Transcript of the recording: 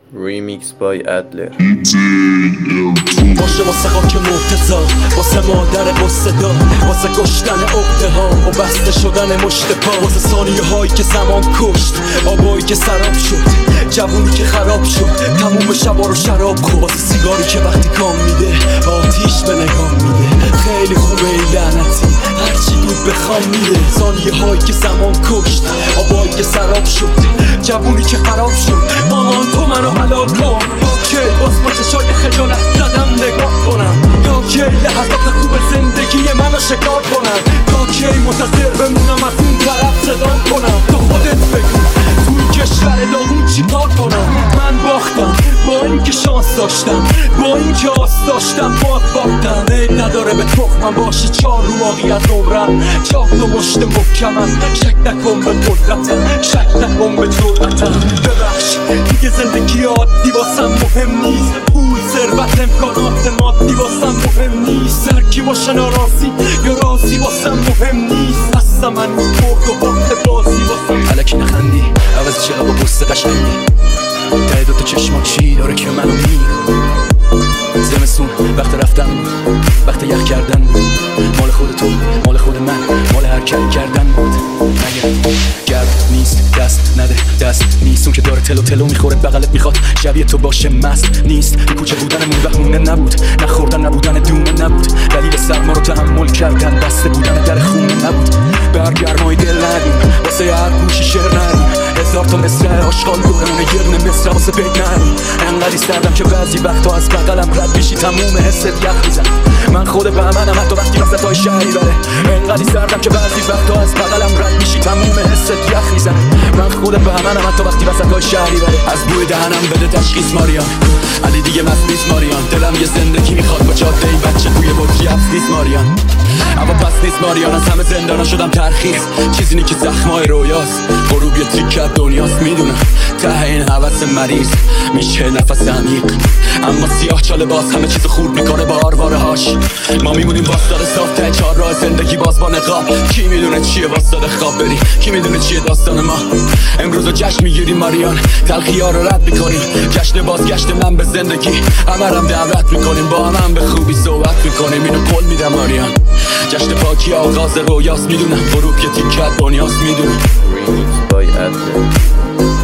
Remix by Adler. باشه واسه خاک مرتضا، واسه مادر قصه دار، واسه کشتن عقده ها و بسته شدن مشت پا، واسه ثانیه هایی که زمان کشت، آبایی که سراب شد، جوونی که خراب شد، تموم شبا رو شراب خورد، واسه سیگاری که وقتی کام میده آتیش به نگاه میده. خیلی خوبه این لعنتی هرچی بود بخوام میده. ثانیه هایی که زمان کشت، آبایی که سراب شد، جوونی که خراب شد، مامان تو منو حلال کن. اوکی باز با چشای خجالت زدم نگاه کنم، تا کی لحظات خوب زندگی منو شکار کنم، تا کی منتظر بمونم از اون طرف صدام کنم. تو خودت بگو توی کشور داغون چی کار کنم. من باختم با اینکه شانس داشتم، با اینکه آس داشتم باید باختم. عیب نداره به تخمم باشی چار رو باقی از عمرم، چاق و مشت محکمم، شک نکن به قدرتم، شک نکن به جرأتم. ببخش دیگه زندگی عادی واسم مهم نیست، پول ثروت امکانات مادی واسم مهم نیست، هرکی باشه ناراضی یا راضی واسم مهم نیست. هستم من برد و باخت بازی واسم. الکی نخندی عوض چرا با بوست قشنگی، ته دوتا چشما چی داره که منو میگه. زمستون وقت رفتن بود، وقت یخ کردن بود، مال خود تو مال خود من مال حرکت کردن بود. مگه گرد نیست دست نده دست نیست، اون که داره تلو تلو میخوره بغلت میخواد شبیه تو باشه مست نیست. کوچه بودنمون بهونه نبود، نخوردن نبودن دونه نبود، دلیل سرما رو تحمل کردن بسته بودن در خونه نبود. برگرمای دل ندیم واسه هر گوشی شعر نریم، هزار تا مصرع آشغال دورمونه یه دونه مصرع واسه بیت نریم. انقدی سردم که بعضی وقتا از بغلم رد میشی تموم حست یخ میزن. من خود بهمنم حتی وقتی وسطای شهری بره، انقدی سردم که بعضی وقتا از بغلم رد میشی تموم حست یخ میزن. من خود بهمنم حتی وقتی وسطای شهری بره. از بوی دهنم بده تشخیص ماریان، علی دیگه مست ماریان، دلم یه زندگی میخواد با جاده این بچه توی بطری افز نیست ماریان. اما پس نیست ماریان، از همه زندانا شدم ترخیص، چیزی نی که زخمای رویاست، غروب یه تیکه دنیاست. میدونم ته این حوث مریض میشه نفس عمیق، اما سیاه چاله باز همه چیز خورد میکنه با آرواره هاش. ما میمونیم واسطاد صاف ته چهار راه زندگی باز با نقاب. کی میدونه چیه واسطاد خواب بری، کی میدونه چیه داستان ما. امروز رو جشن میگیریم ماریان، تلخی ها رو رد میکنیم، جشن بازگشت من به زندگی همرم دعوت میکنیم، با هم به خوبی صحبت میکنیم. اینو قول میدم ماریان، جشن پاکی آغاز رویاست. میدونم غروب یه تیکه دنیاست. میدونم Remix by Adler.